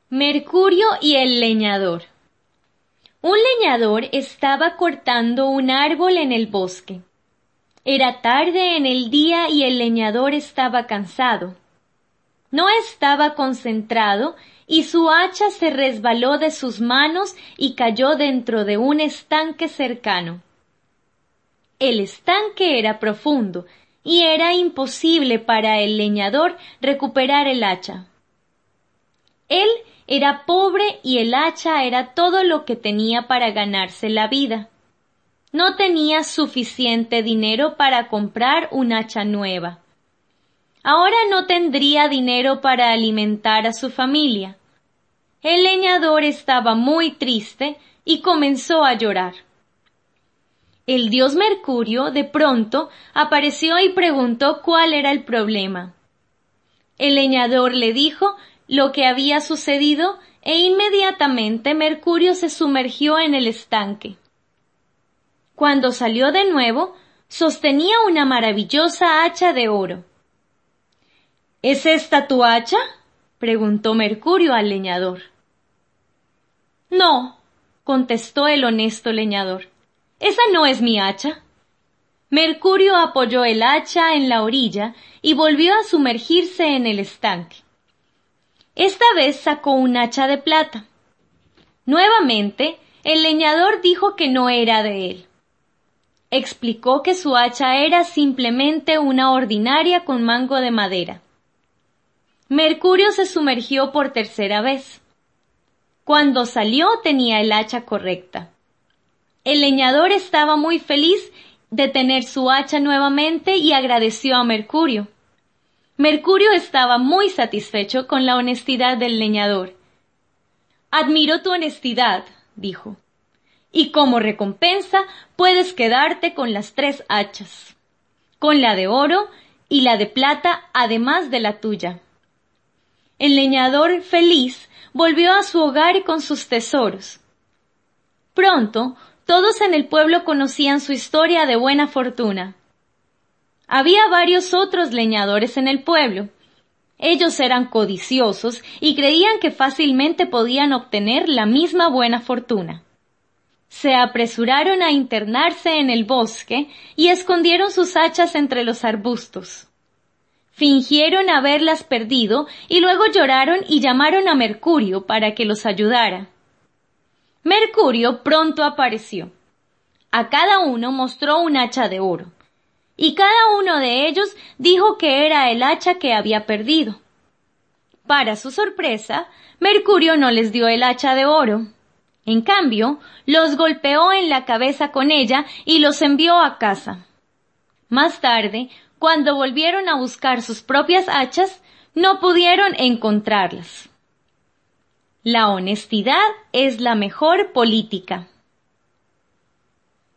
Mercurio y el leñador. Un leñador estaba cortando un árbol en el bosque. Era tarde en el día y el leñador estaba cansado. No estaba concentrado y su hacha se resbaló de sus manos y cayó dentro de un estanque cercano. El estanque era profundo y era imposible para el leñador recuperar el hacha. Él era pobre y el hacha era todo lo que tenía para ganarse la vida. No tenía suficiente dinero para comprar un hacha nueva. Ahora no tendría dinero para alimentar a su familia. El leñador estaba muy triste y comenzó a llorar. El dios Mercurio de pronto apareció y preguntó cuál era el problema. El leñador le dijo lo que había sucedido e inmediatamente Mercurio se sumergió en el estanque. Cuando salió de nuevo, sostenía una maravillosa hacha de oro. ¿Es esta tu hacha?, preguntó Mercurio al leñador. No, contestó el honesto leñador. Esa no es mi hacha. Mercurio apoyó el hacha en la orilla y volvió a sumergirse en el estanque. Esta vez sacó un hacha de plata. Nuevamente, el leñador dijo que no era de él. Explicó que su hacha era simplemente una ordinaria con mango de madera. Mercurio se sumergió por tercera vez. Cuando salió tenía el hacha correcta. El leñador estaba muy feliz de tener su hacha nuevamente y agradeció a Mercurio. Mercurio estaba muy satisfecho con la honestidad del leñador. «Admiro tu honestidad», dijo, «y como recompensa puedes quedarte con las 3 hachas, con la de oro y la de plata además de la tuya». El leñador feliz volvió a su hogar con sus tesoros. Pronto, todos en el pueblo conocían su historia de buena fortuna. Había varios otros leñadores en el pueblo. Ellos eran codiciosos y creían que fácilmente podían obtener la misma buena fortuna. Se apresuraron a internarse en el bosque y escondieron sus hachas entre los arbustos. Fingieron haberlas perdido y luego lloraron y llamaron a Mercurio para que los ayudara. Mercurio pronto apareció. A cada uno mostró un hacha de oro, y cada uno de ellos dijo que era el hacha que había perdido. Para su sorpresa, Mercurio no les dio el hacha de oro. En cambio, los golpeó en la cabeza con ella y los envió a casa. Más tarde, cuando volvieron a buscar sus propias hachas, no pudieron encontrarlas. La honestidad es la mejor política.